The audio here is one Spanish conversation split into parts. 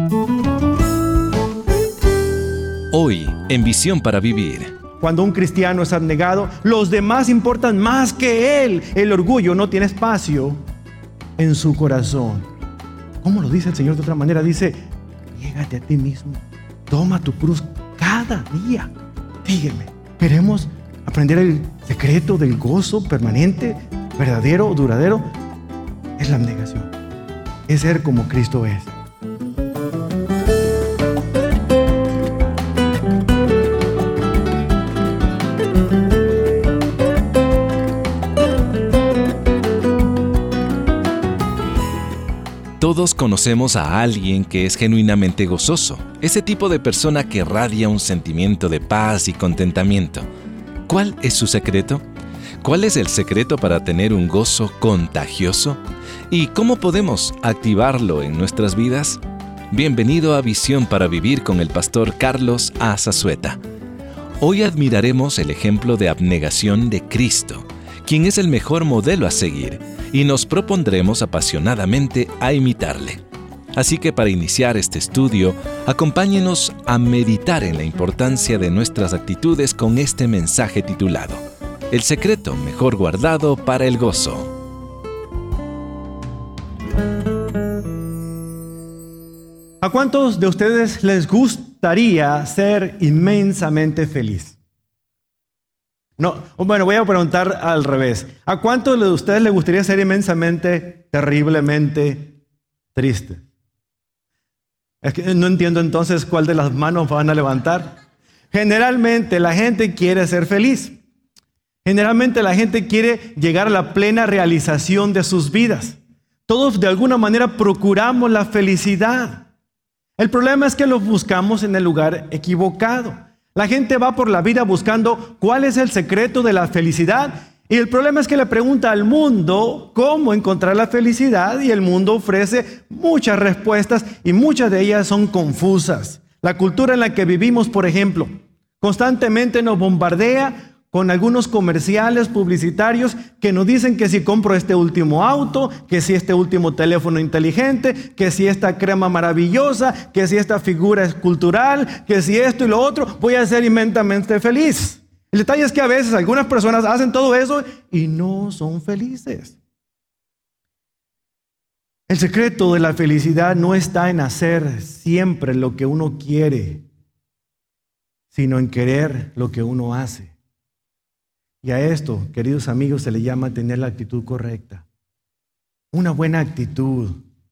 Hoy, en Visión para Vivir. Cuando un cristiano es abnegado, los demás importan más que él. El orgullo no tiene espacio en su corazón. ¿Cómo lo dice el Señor de otra manera? Dice, niégate a ti mismo. Toma tu cruz cada día. Sígueme. Queremos aprender el secreto del gozo permanente, verdadero, duradero. Es la abnegación. Es ser como Cristo es. Todos conocemos a alguien que es genuinamente gozoso, ese tipo de persona que irradia un sentimiento de paz y contentamiento. ¿Cuál es su secreto? ¿Cuál es el secreto para tener un gozo contagioso? ¿Y cómo podemos activarlo en nuestras vidas? Bienvenido a Visión para Vivir con el pastor Carlos A. Zazueta. Hoy admiraremos el ejemplo de abnegación de Cristo, quien es el mejor modelo a seguir, y nos propondremos apasionadamente a imitarle. Así que para iniciar este estudio, acompáñenos a meditar en la importancia de nuestras actitudes con este mensaje titulado El secreto mejor guardado para el gozo. ¿A cuántos de ustedes les gustaría ser inmensamente feliz? No, bueno, voy a preguntar al revés. ¿A cuántos de ustedes les gustaría ser inmensamente, terriblemente triste? Es que no entiendo entonces cuál de las manos van a levantar. Generalmente la gente quiere ser feliz. Generalmente la gente quiere llegar a la plena realización de sus vidas. Todos de alguna manera procuramos la felicidad. El problema es que lo buscamos en el lugar equivocado. La gente va por la vida buscando cuál es el secreto de la felicidad. Y el problema es que le pregunta al mundo cómo encontrar la felicidad y el mundo ofrece muchas respuestas y muchas de ellas son confusas. La cultura en la que vivimos, por ejemplo, constantemente nos bombardea con algunos comerciales publicitarios que nos dicen que si compro este último auto, que si este último teléfono inteligente, que si esta crema maravillosa, que si esta figura escultural, que si esto y lo otro, voy a ser inmensamente feliz. El detalle es que a veces algunas personas hacen todo eso y no son felices. El secreto de la felicidad no está en hacer siempre lo que uno quiere, sino en querer lo que uno hace. Y a esto, queridos amigos, se le llama tener la actitud correcta. Una buena actitud.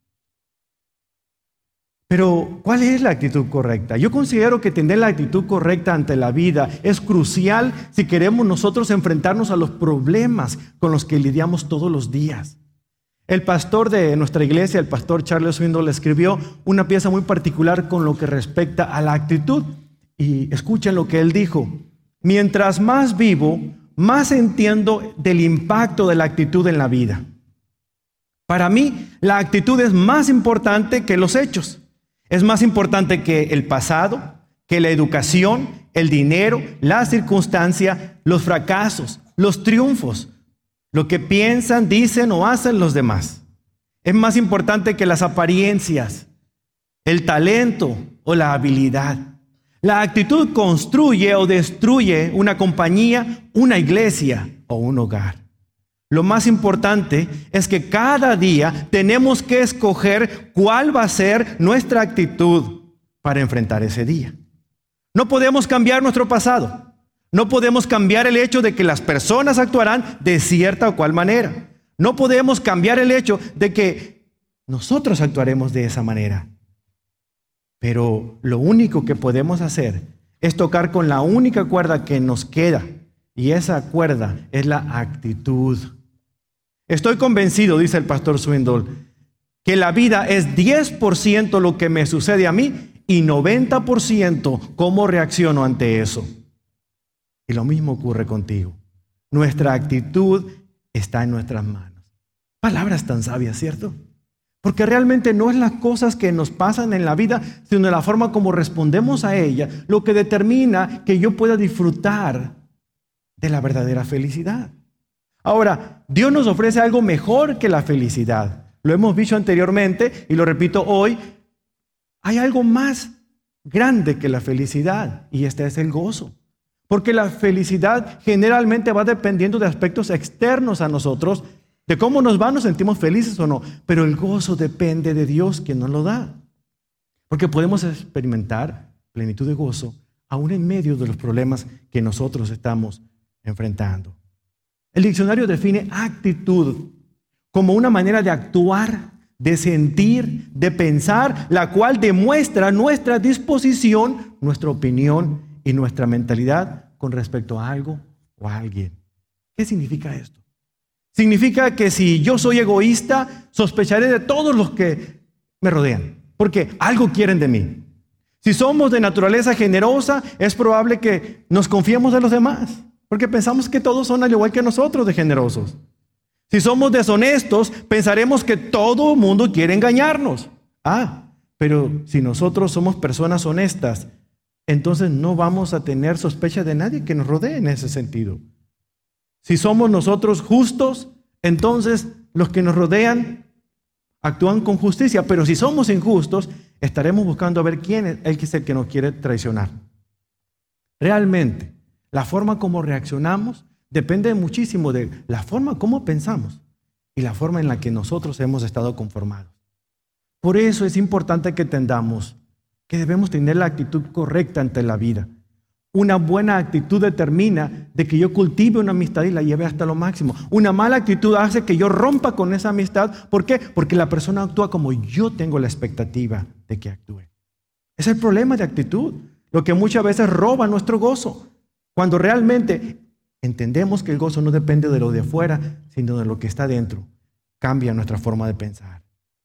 Pero, ¿cuál es la actitud correcta? Yo considero que tener la actitud correcta ante la vida es crucial si queremos nosotros enfrentarnos a los problemas con los que lidiamos todos los días. El pastor de nuestra iglesia, el pastor Charles Swindoll, escribió una pieza muy particular con lo que respecta a la actitud. Y escuchen lo que él dijo. Mientras más vivo, más entiendo del impacto de la actitud en la vida. Para mí, la actitud es más importante que los hechos. Es más importante que el pasado, que la educación, el dinero, la circunstancia, los fracasos, los triunfos, lo que piensan, dicen o hacen los demás. Es más importante que las apariencias, el talento o la habilidad. La actitud construye o destruye una compañía, una iglesia o un hogar. Lo más importante es que cada día tenemos que escoger cuál va a ser nuestra actitud para enfrentar ese día. No podemos cambiar nuestro pasado. No podemos cambiar el hecho de que las personas actuarán de cierta o cual manera. No podemos cambiar el hecho de que nosotros actuaremos de esa manera. Pero lo único que podemos hacer es tocar con la única cuerda que nos queda, y esa cuerda es la actitud. Estoy convencido, dice el pastor Swindoll, que la vida es 10% lo que me sucede a mí y 90% cómo reacciono ante eso. Y lo mismo ocurre contigo. Nuestra actitud está en nuestras manos. Palabras tan sabias, ¿cierto? Porque realmente no es las cosas que nos pasan en la vida, sino la forma como respondemos a ella, lo que determina que yo pueda disfrutar de la verdadera felicidad. Ahora, Dios nos ofrece algo mejor que la felicidad. Lo hemos visto anteriormente y lo repito hoy. hay algo más grande que la felicidad, y este es el gozo. Porque la felicidad generalmente va dependiendo de aspectos externos a nosotros, de cómo nos sentimos felices o no. Pero el gozo depende de Dios, quien nos lo da. Porque podemos experimentar plenitud de gozo aún en medio de los problemas que nosotros estamos enfrentando. El diccionario define actitud como una manera de actuar, de sentir, de pensar, la cual demuestra nuestra disposición, nuestra opinión y nuestra mentalidad con respecto a algo o a alguien. ¿Qué significa esto? Significa que si yo soy egoísta, sospecharé de todos los que me rodean, porque algo quieren de mí. Si somos de naturaleza generosa, es probable que nos confiemos de los demás, porque pensamos que todos son al igual que nosotros de generosos. Si somos deshonestos, pensaremos que todo el mundo quiere engañarnos. Pero si nosotros somos personas honestas, entonces no vamos a tener sospecha de nadie que nos rodee en ese sentido. Si somos nosotros justos, entonces los que nos rodean actúan con justicia. Pero si somos injustos, estaremos buscando a ver quién es el que nos quiere traicionar. Realmente, la forma como reaccionamos depende muchísimo de la forma como pensamos y la forma en la que nosotros hemos estado conformados. Por eso es importante que entendamos que debemos tener la actitud correcta ante la vida. Una buena actitud determina de que yo cultive una amistad y la lleve hasta lo máximo. Una mala actitud hace que yo rompa con esa amistad. ¿Por qué? Porque la persona actúa como yo tengo la expectativa de que actúe. Es el problema de actitud, lo que muchas veces roba nuestro gozo. Cuando realmente entendemos que el gozo no depende de lo de afuera, sino de lo que está dentro, cambia nuestra forma de pensar.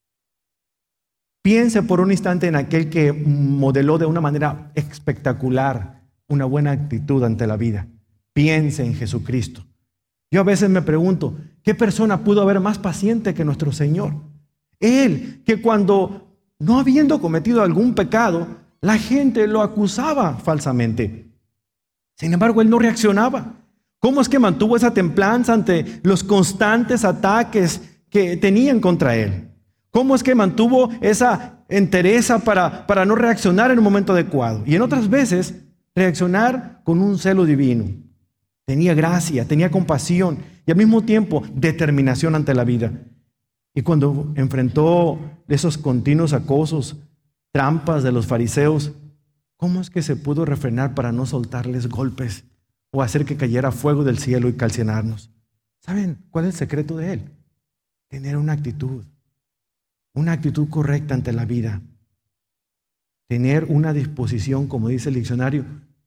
Piense por un instante en aquel que modeló de una manera espectacular una buena actitud ante la vida. Piense en Jesucristo. Yo a veces me pregunto, ¿qué persona pudo haber más paciente que nuestro Señor? Él, que cuando no habiendo cometido algún pecado, la gente lo acusaba falsamente. Sin embargo, él no reaccionaba. ¿Cómo es que mantuvo esa templanza ante los constantes ataques que tenían contra él? ¿Cómo es que mantuvo esa entereza para no reaccionar en un momento adecuado? Y en otras veces, reaccionar con un celo divino. Tenía gracia, tenía compasión y al mismo tiempo determinación ante la vida. Y cuando enfrentó esos continuos acosos, trampas de los fariseos, ¿cómo es que se pudo refrenar para no soltarles golpes o hacer que cayera fuego del cielo y calcinarnos? ¿Saben cuál es el secreto de él? Tener una actitud correcta ante la vida. Tener una disposición, como dice el diccionario,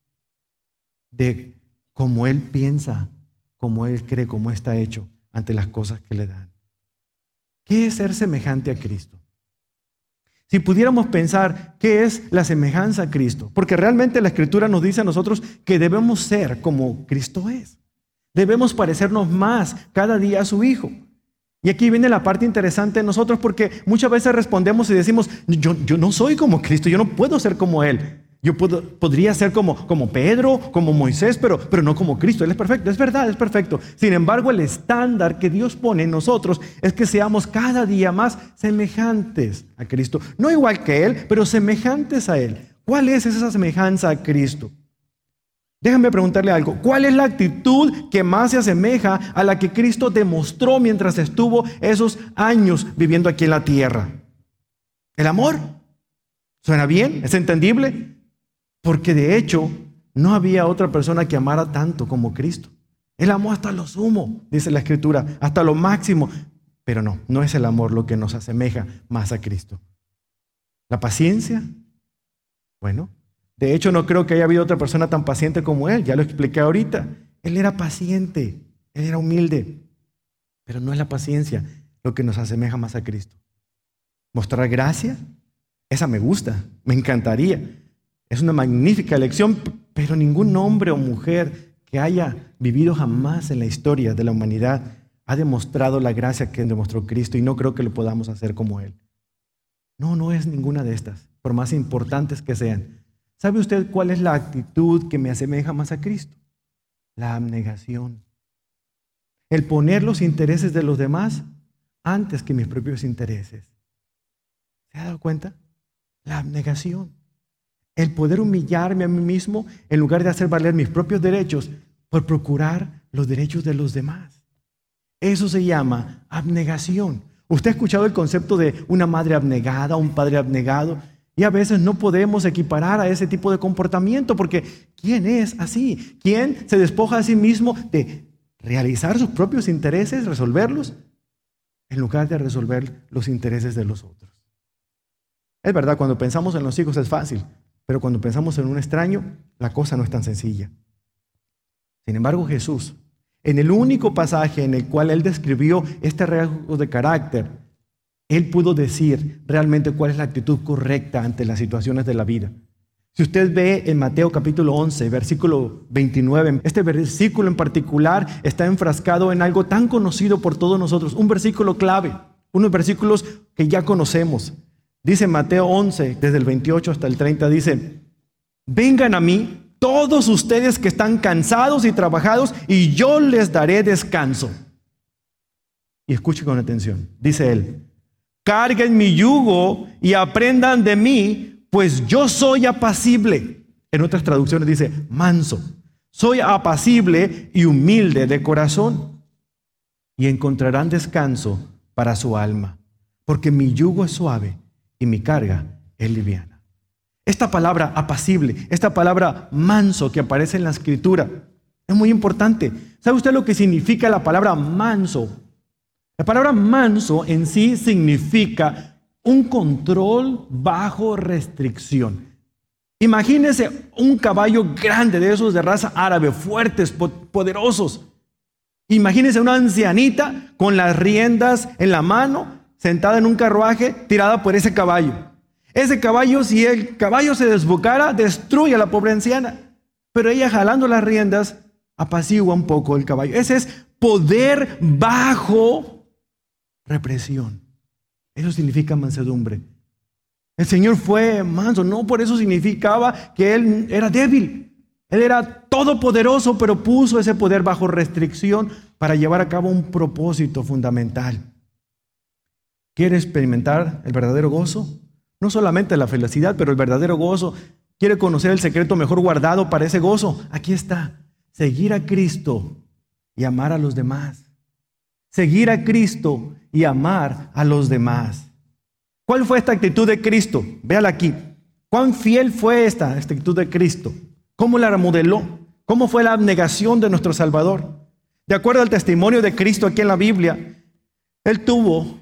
de cómo él piensa, cómo él cree, cómo está hecho ante las cosas que le dan. ¿Qué es ser semejante a Cristo? Si pudiéramos pensar qué es la semejanza a Cristo, porque realmente la Escritura nos dice a nosotros que debemos ser como Cristo es. Debemos parecernos más cada día a su Hijo. Y aquí viene la parte interesante de nosotros, porque muchas veces respondemos y decimos, yo no soy como Cristo, yo no puedo ser como Él. Yo podría ser como Pedro, como Moisés, pero no como Cristo. Él es perfecto, es verdad, es perfecto. Sin embargo, el estándar que Dios pone en nosotros es que seamos cada día más semejantes a Cristo. No igual que Él, pero semejantes a Él. ¿Cuál es esa semejanza a Cristo? Déjame preguntarle algo. ¿Cuál es la actitud que más se asemeja a la que Cristo demostró mientras estuvo esos años viviendo aquí en la tierra? ¿El amor? ¿Suena bien? ¿Es entendible? Porque de hecho no había otra persona que amara tanto como Cristo. Él amó hasta lo sumo, dice la Escritura, hasta lo máximo. Pero no es el amor lo que nos asemeja más a Cristo. ¿La paciencia? Bueno, de hecho no creo que haya habido otra persona tan paciente como Él. Ya lo expliqué ahorita. Él era paciente, Él era humilde. Pero no es la paciencia lo que nos asemeja más a Cristo. ¿Mostrar gracia? Esa me gusta, me encantaría. Es una magnífica elección, pero ningún hombre o mujer que haya vivido jamás en la historia de la humanidad ha demostrado la gracia que demostró Cristo, y no creo que lo podamos hacer como Él. No es ninguna de estas, por más importantes que sean. ¿Sabe usted cuál es la actitud que me asemeja más a Cristo? La abnegación. El poner los intereses de los demás antes que mis propios intereses. ¿Se ha dado cuenta? La abnegación. El poder humillarme a mí mismo en lugar de hacer valer mis propios derechos por procurar los derechos de los demás. Eso se llama abnegación. Usted ha escuchado el concepto de una madre abnegada, un padre abnegado, y a veces no podemos equiparar a ese tipo de comportamiento porque ¿quién es así? ¿Quién se despoja a sí mismo de realizar sus propios intereses, resolverlos, en lugar de resolver los intereses de los otros? Es verdad, cuando pensamos en los hijos es fácil, pero cuando pensamos en un extraño, la cosa no es tan sencilla. Sin embargo, Jesús, en el único pasaje en el cual Él describió este rasgo de carácter, Él pudo decir realmente cuál es la actitud correcta ante las situaciones de la vida. Si usted ve en Mateo capítulo 11, versículo 29, este versículo en particular está enfrascado en algo tan conocido por todos nosotros, un versículo clave, unos versículos que ya conocemos. Dice Mateo 11, desde el 28 hasta el 30, dice: vengan a mí todos ustedes que están cansados y trabajados, y yo les daré descanso. Y escuchen con atención, dice Él: carguen mi yugo y aprendan de mí, pues yo soy apacible. En otras traducciones dice manso. Soy apacible y humilde de corazón, y encontrarán descanso para su alma, porque mi yugo es suave y mi carga es liviana. Esta palabra apacible, esta palabra manso que aparece en la Escritura, es muy importante. ¿Sabe usted lo que significa la palabra manso? La palabra manso en sí significa un control bajo restricción. Imagínese un caballo grande de esos de raza árabe, fuertes, poderosos. Imagínese una ancianita con las riendas en la mano, sentada en un carruaje, tirada por ese caballo. Ese caballo, si el caballo se desbocara, destruye a la pobre anciana. Pero ella, jalando las riendas, apacigua un poco el caballo. Ese es poder bajo represión. Eso significa mansedumbre. El Señor fue manso, no por eso significaba que Él era débil. Él era todopoderoso, pero puso ese poder bajo restricción para llevar a cabo un propósito fundamental. ¿Quiere experimentar el verdadero gozo? No solamente la felicidad, pero el verdadero gozo. ¿Quiere conocer el secreto mejor guardado para ese gozo? Aquí está: seguir a Cristo y amar a los demás. Seguir a Cristo y amar a los demás. ¿Cuál fue esta actitud de Cristo? Véala aquí. ¿Cuán fiel fue esta actitud de Cristo? ¿Cómo la remodeló? ¿Cómo fue la abnegación de nuestro Salvador? De acuerdo al testimonio de Cristo aquí en la Biblia, Él tuvo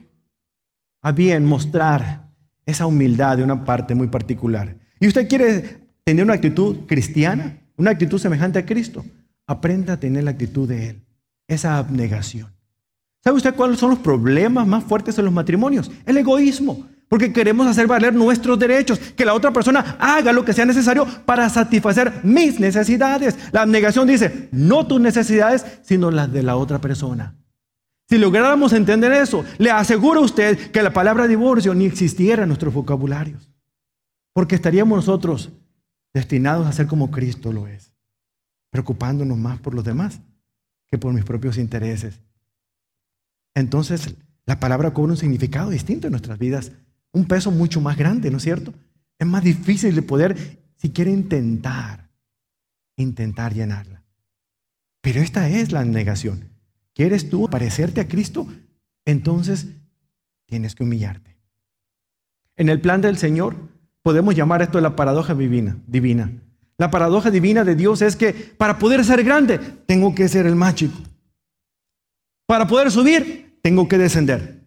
a bien mostrar esa humildad de una parte muy particular. ¿Y usted quiere tener una actitud cristiana? Una actitud semejante a Cristo. Aprenda a tener la actitud de Él. Esa abnegación. ¿Sabe usted cuáles son los problemas más fuertes en los matrimonios? El egoísmo. Porque queremos hacer valer nuestros derechos. Que la otra persona haga lo que sea necesario para satisfacer mis necesidades. La abnegación dice, no tus necesidades, sino las de la otra persona. Si lográramos entender eso, le aseguro a usted que la palabra divorcio ni existiera en nuestros vocabularios. Porque estaríamos nosotros destinados a ser como Cristo lo es. Preocupándonos más por los demás que por mis propios intereses. Entonces, la palabra cobra un significado distinto en nuestras vidas. Un peso mucho más grande, ¿no es cierto? Es más difícil de poder, si quiere intentar llenarla. Pero esta es la negación. ¿Quieres tú parecerte a Cristo? Entonces tienes que humillarte. En el plan del Señor podemos llamar esto la paradoja divina. La paradoja divina de Dios es que para poder ser grande tengo que ser el más chico. Para poder subir tengo que descender.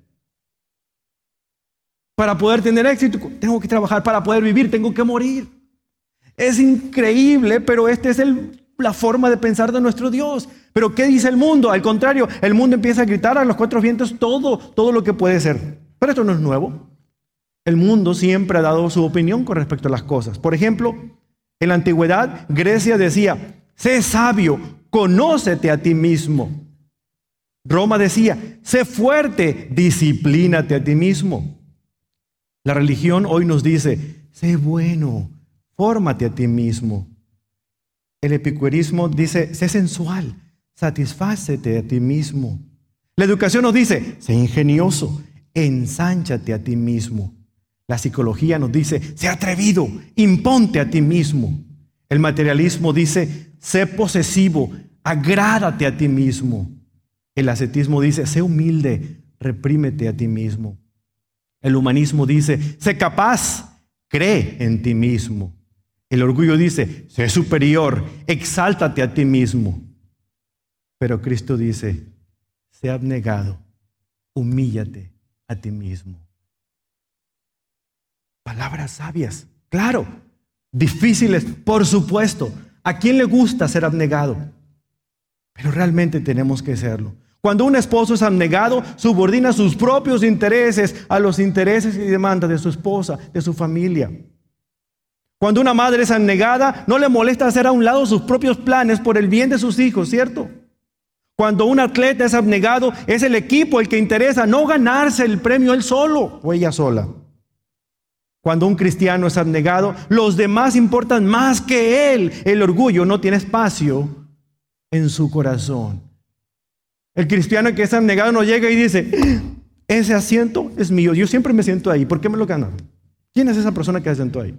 Para poder tener éxito tengo que trabajar. Para poder vivir tengo que morir. Es increíble, pero esta es la forma de pensar de nuestro Dios. Pero ¿qué dice el mundo? Al contrario, el mundo empieza a gritar a los cuatro vientos todo lo que puede ser. Pero esto no es nuevo. El mundo siempre ha dado su opinión con respecto a las cosas. Por ejemplo, en la antigüedad, Grecia decía, sé sabio, conócete a ti mismo. Roma decía, sé fuerte, disciplínate a ti mismo. La religión hoy nos dice, sé bueno, fórmate a ti mismo. El epicurismo dice, sé sensual, satisfácete a ti mismo. La educación nos dice, sé ingenioso, ensánchate a ti mismo. La psicología nos dice, sé atrevido, imponte a ti mismo. El materialismo dice, sé posesivo, agrádate a ti mismo. El ascetismo dice, sé humilde, reprímete a ti mismo. El humanismo dice, sé capaz, cree en ti mismo. El orgullo dice, sé superior, exáltate a ti mismo. Pero Cristo dice, sé abnegado, humíllate a ti mismo. Palabras sabias, claro, difíciles, por supuesto. ¿A quién le gusta ser abnegado? Pero realmente tenemos que serlo. Cuando un esposo es abnegado, subordina sus propios intereses a los intereses y demandas de su esposa, de su familia. Cuando una madre es abnegada, no le molesta hacer a un lado sus propios planes por el bien de sus hijos, ¿cierto? Cuando un atleta es abnegado, es el equipo el que interesa, no ganarse el premio él solo o ella sola. Cuando un cristiano es abnegado, los demás importan más que él. El orgullo no tiene espacio en su corazón. El cristiano que es abnegado no llega y dice, ese asiento es mío, yo siempre me siento ahí, ¿por qué me lo ganaron? ¿Quién es esa persona que se sentó ahí?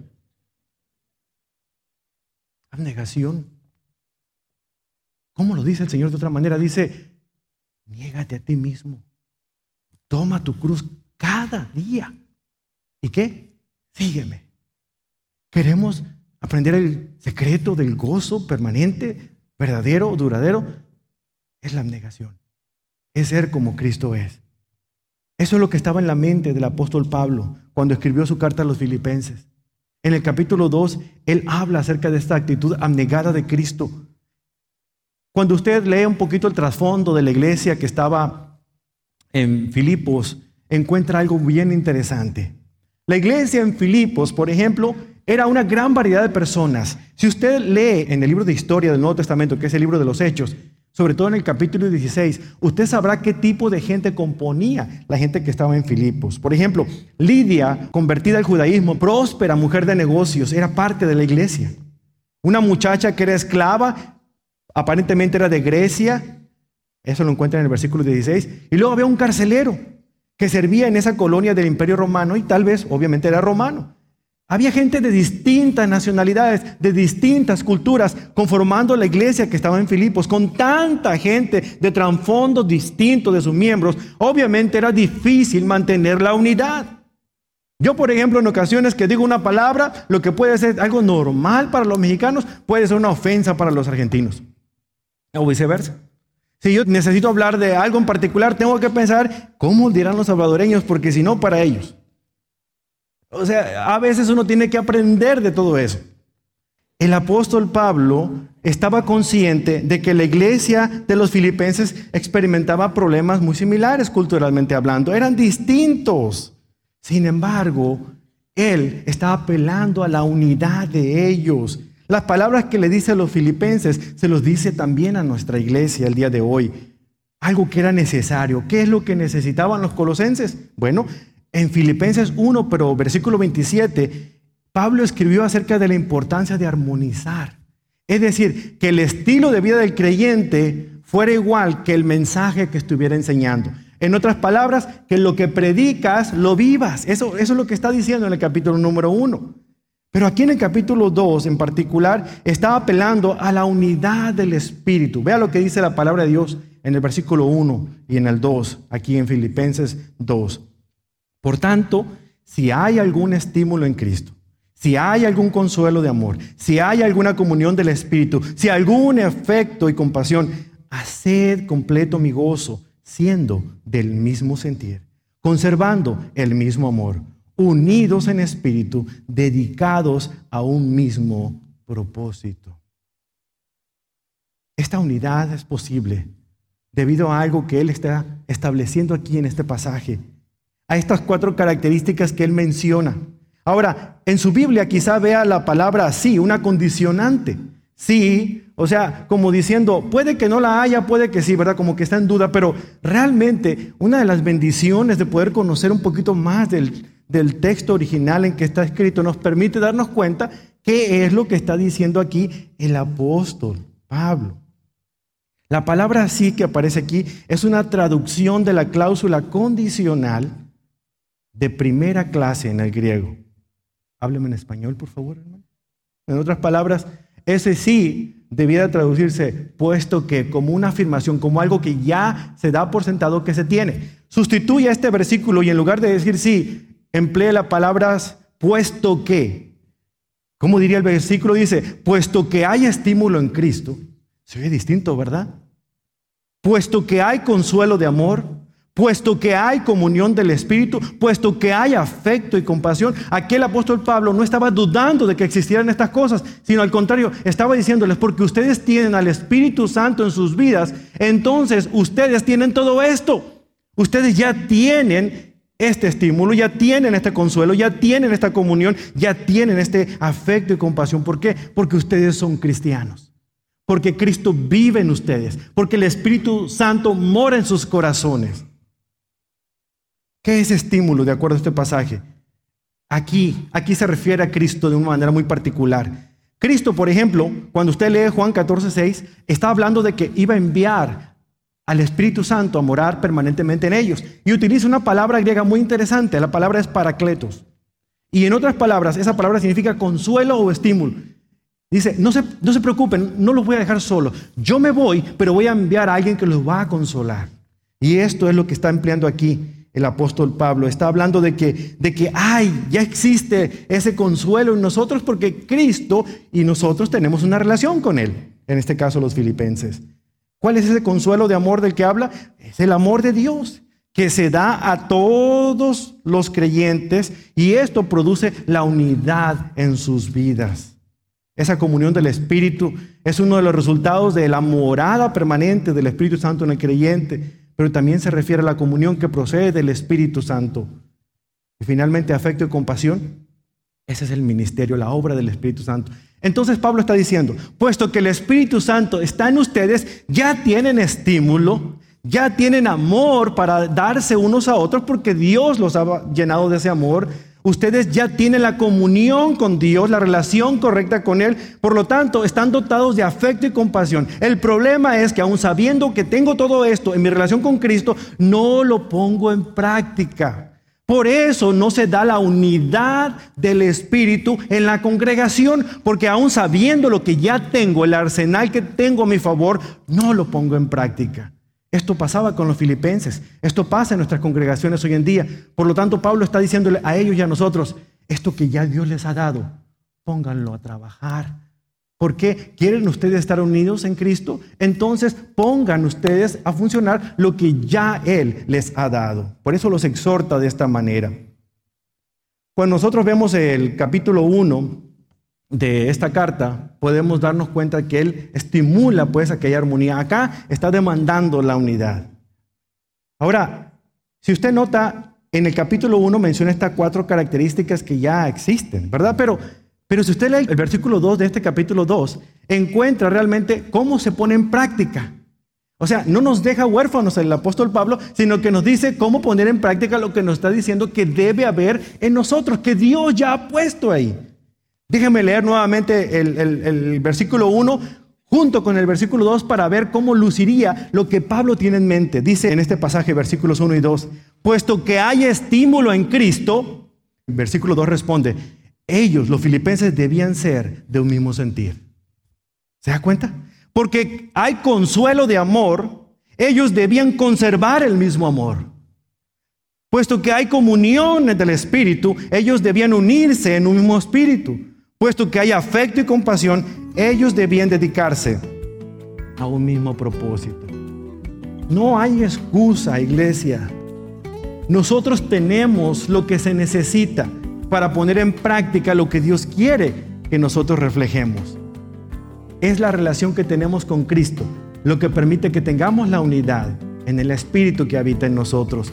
Abnegación. ¿Cómo lo dice el Señor de otra manera? Dice, niégate a ti mismo. Toma tu cruz cada día. ¿Y qué? Sígueme. Queremos aprender el secreto del gozo permanente, verdadero, duradero. Es la abnegación. Es ser como Cristo es. Eso es lo que estaba en la mente del apóstol Pablo cuando escribió su carta a los Filipenses. En el capítulo 2, él habla acerca de esta actitud abnegada de Cristo. Cuando usted lee un poquito el trasfondo de la iglesia que estaba en Filipos, encuentra algo bien interesante. La iglesia en Filipos, por ejemplo, era una gran variedad de personas. Si usted lee en el libro de historia del Nuevo Testamento, que es el libro de los Hechos, sobre todo en el capítulo 16, usted sabrá qué tipo de gente componía la gente que estaba en Filipos. Por ejemplo, Lidia, convertida al judaísmo, próspera mujer de negocios, era parte de la iglesia. Una muchacha que era esclava, aparentemente era de Grecia, eso lo encuentra en el versículo 16, y luego había un carcelero que servía en esa colonia del Imperio Romano y tal vez, obviamente, era romano. Había gente de distintas nacionalidades, de distintas culturas, conformando la iglesia que estaba en Filipos. Con tanta gente de trasfondos distintos de sus miembros, obviamente era difícil mantener la unidad. Yo, por ejemplo, en ocasiones que digo una palabra, lo que puede ser algo normal para los mexicanos, puede ser una ofensa para los argentinos. O viceversa. Si yo necesito hablar de algo en particular, tengo que pensar, ¿cómo dirán los salvadoreños? Porque si no, para ellos. O sea, a veces uno tiene que aprender de todo eso. El apóstol Pablo estaba consciente de que la iglesia de los filipenses experimentaba problemas muy similares culturalmente hablando. Eran distintos. Sin embargo, él estaba apelando a la unidad de ellos. Las palabras que le dice a los filipenses se los dice también a nuestra iglesia el día de hoy. Algo que era necesario. ¿Qué es lo que necesitaban los colosenses? Bueno, en Filipenses 1, pero versículo 27, Pablo escribió acerca de la importancia de armonizar. Es decir, que el estilo de vida del creyente fuera igual que el mensaje que estuviera enseñando. En otras palabras, que lo que predicas lo vivas. Eso es lo que está diciendo en el capítulo número 1. Pero aquí en el capítulo 2 en particular está apelando a la unidad del Espíritu. Vea lo que dice la palabra de Dios en el versículo 1 y en el 2, aquí en Filipenses 2. Por tanto, si hay algún estímulo en Cristo, si hay algún consuelo de amor, si hay alguna comunión del Espíritu, si algún afecto y compasión, haced completo mi gozo, siendo del mismo sentir, conservando el mismo amor, unidos en espíritu, dedicados a un mismo propósito. Esta unidad es posible debido a algo que él está estableciendo aquí en este pasaje, a estas 4 características que él menciona. Ahora, en su Biblia quizá vea la palabra sí, una condicionante. Sí, o sea, como diciendo, puede que no la haya, puede que sí, ¿verdad? Como que está en duda, pero realmente una de las bendiciones de poder conocer un poquito más del texto original en que está escrito nos permite darnos cuenta qué es lo que está diciendo aquí el apóstol Pablo. La palabra sí que aparece aquí es una traducción de la cláusula condicional de primera clase en el griego. Hábleme en español, por favor, hermano. En otras palabras, ese sí debiera traducirse puesto que, como una afirmación, como algo que ya se da por sentado que se tiene. Sustituye este versículo y en lugar de decir sí, emplee las palabras puesto que. ¿Cómo diría el versículo? Dice, puesto que hay estímulo en Cristo. Se oye distinto, ¿verdad? Puesto que hay consuelo de amor, puesto que hay comunión del Espíritu, puesto que hay afecto y compasión. Aquí el apóstol Pablo no estaba dudando de que existieran estas cosas, sino al contrario, estaba diciéndoles, porque ustedes tienen al Espíritu Santo en sus vidas, entonces ustedes tienen todo esto. Ustedes ya tienen este estímulo, ya tienen este consuelo, ya tienen esta comunión, ya tienen este afecto y compasión. ¿Por qué? Porque ustedes son cristianos. Porque Cristo vive en ustedes. Porque el Espíritu Santo mora en sus corazones. ¿Qué es estímulo de acuerdo a este pasaje? Aquí se refiere a Cristo de una manera muy particular. Cristo, por ejemplo, cuando usted lee Juan 14:6, está hablando de que iba a enviar al Espíritu Santo a morar permanentemente en ellos. Y utiliza una palabra griega muy interesante. La palabra es parakletos. Y en otras palabras, esa palabra significa consuelo o estímulo. Dice, no se preocupen, no los voy a dejar solos. Yo me voy, pero voy a enviar a alguien que los va a consolar. Y esto es lo que está empleando aquí el apóstol Pablo. Está hablando de que ya existe ese consuelo en nosotros porque Cristo y nosotros tenemos una relación con Él. En este caso, los filipenses. ¿Cuál es ese consuelo de amor del que habla? Es el amor de Dios, que se da a todos los creyentes y esto produce la unidad en sus vidas. Esa comunión del Espíritu es uno de los resultados de la morada permanente del Espíritu Santo en el creyente, pero también se refiere a la comunión que procede del Espíritu Santo. Y finalmente, afecto y compasión. Ese es el ministerio, la obra del Espíritu Santo. Entonces Pablo está diciendo, puesto que el Espíritu Santo está en ustedes, ya tienen estímulo, ya tienen amor para darse unos a otros porque Dios los ha llenado de ese amor. Ustedes ya tienen la comunión con Dios, la relación correcta con Él. Por lo tanto, están dotados de afecto y compasión. El problema es que aun sabiendo que tengo todo esto en mi relación con Cristo, no lo pongo en práctica. Por eso no se da la unidad del Espíritu en la congregación, porque aún sabiendo lo que ya tengo, el arsenal que tengo a mi favor, no lo pongo en práctica. Esto pasaba con los filipenses, esto pasa en nuestras congregaciones hoy en día. Por lo tanto, Pablo está diciéndole a ellos y a nosotros, esto que ya Dios les ha dado, pónganlo a trabajar. ¿Por qué? ¿Quieren ustedes estar unidos en Cristo? Entonces pongan ustedes a funcionar lo que ya Él les ha dado. Por eso los exhorta de esta manera. Cuando nosotros vemos el capítulo 1 de esta carta, podemos darnos cuenta que Él estimula pues aquella armonía. Acá está demandando la unidad. Ahora, si usted nota, en el capítulo 1 menciona estas 4 características que ya existen, ¿verdad? Pero si usted lee el versículo 2 de este capítulo 2, encuentra realmente cómo se pone en práctica. O sea, no nos deja huérfanos el apóstol Pablo, sino que nos dice cómo poner en práctica lo que nos está diciendo que debe haber en nosotros, que Dios ya ha puesto ahí. Déjeme leer nuevamente el versículo 1 junto con el versículo 2 para ver cómo luciría lo que Pablo tiene en mente. Dice en este pasaje, versículos 1 y 2, puesto que hay estímulo en Cristo, el versículo 2 responde, ellos, los filipenses, debían ser de un mismo sentir. ¿Se da cuenta? Porque hay consuelo de amor, ellos debían conservar el mismo amor. Puesto que hay comunión del Espíritu, ellos debían unirse en un mismo espíritu. Puesto que hay afecto y compasión, ellos debían dedicarse a un mismo propósito. No hay excusa, iglesia. Nosotros tenemos lo que se necesita para poner en práctica lo que Dios quiere que nosotros reflejemos. Es la relación que tenemos con Cristo lo que permite que tengamos la unidad en el Espíritu que habita en nosotros.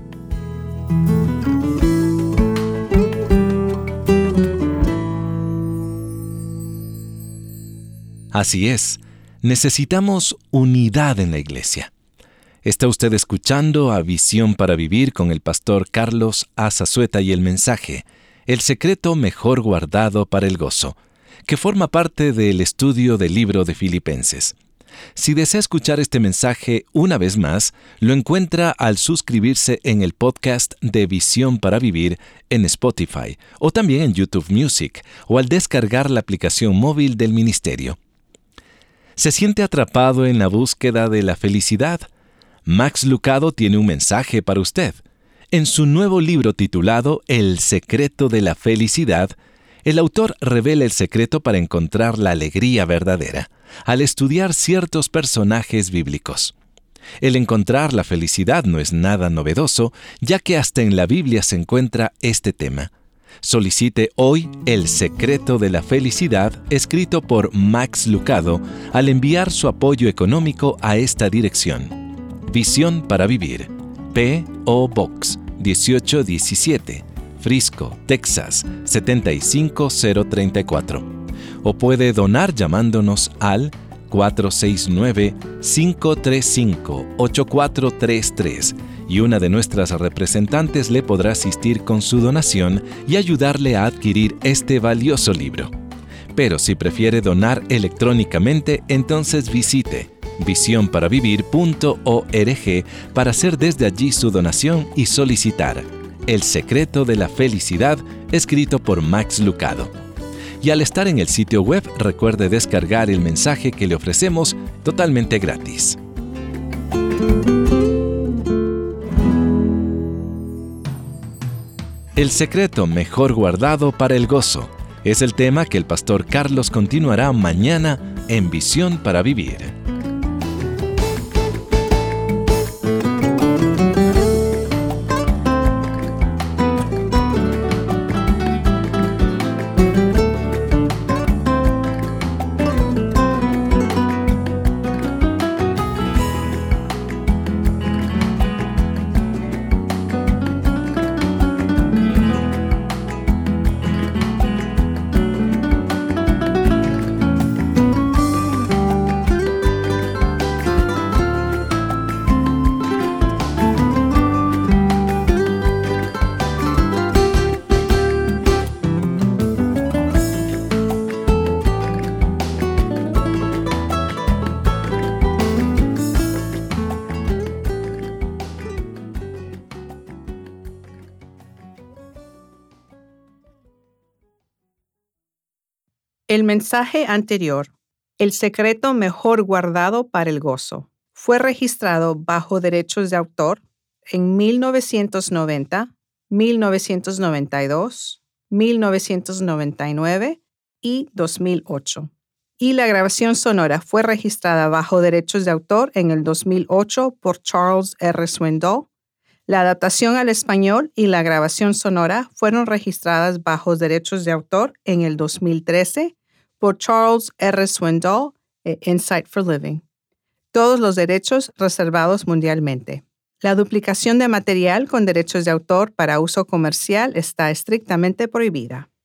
Así es, necesitamos unidad en la iglesia. Está usted escuchando a Visión para Vivir con el pastor Carlos A. Zazueta y el mensaje El secreto mejor guardado para el gozo, que forma parte del estudio del libro de Filipenses. Si desea escuchar este mensaje una vez más, lo encuentra al suscribirse en el podcast de Visión para Vivir en Spotify o también en YouTube Music o al descargar la aplicación móvil del ministerio. ¿Se siente atrapado en la búsqueda de la felicidad? Max Lucado tiene un mensaje para usted. En su nuevo libro titulado El secreto de la felicidad, el autor revela el secreto para encontrar la alegría verdadera al estudiar ciertos personajes bíblicos. El encontrar la felicidad no es nada novedoso, ya que hasta en la Biblia se encuentra este tema. Solicite hoy El secreto de la felicidad, escrito por Max Lucado, al enviar su apoyo económico a esta dirección. Visión para Vivir, P.O. Box 1817, Frisco, Texas 75034. O puede donar llamándonos al 469-535-8433 y una de nuestras representantes le podrá asistir con su donación y ayudarle a adquirir este valioso libro. Pero si prefiere donar electrónicamente, entonces visite visionparavivir.org para hacer desde allí su donación y solicitar El secreto de la felicidad, escrito por Max Lucado. Y al estar en el sitio web, recuerde descargar el mensaje que le ofrecemos totalmente gratis. El secreto mejor guardado para el gozo es el tema que el pastor Carlos continuará mañana en Visión para Vivir. El mensaje anterior, El secreto mejor guardado para el gozo, fue registrado bajo derechos de autor en 1990, 1992, 1999 y 2008. Y la grabación sonora fue registrada bajo derechos de autor en el 2008 por Charles R. Swindoll. La adaptación al español y la grabación sonora fueron registradas bajo derechos de autor en el 2013 por Charles R. Swindoll e Insight for Living. Todos los derechos reservados mundialmente. La duplicación de material con derechos de autor para uso comercial está estrictamente prohibida.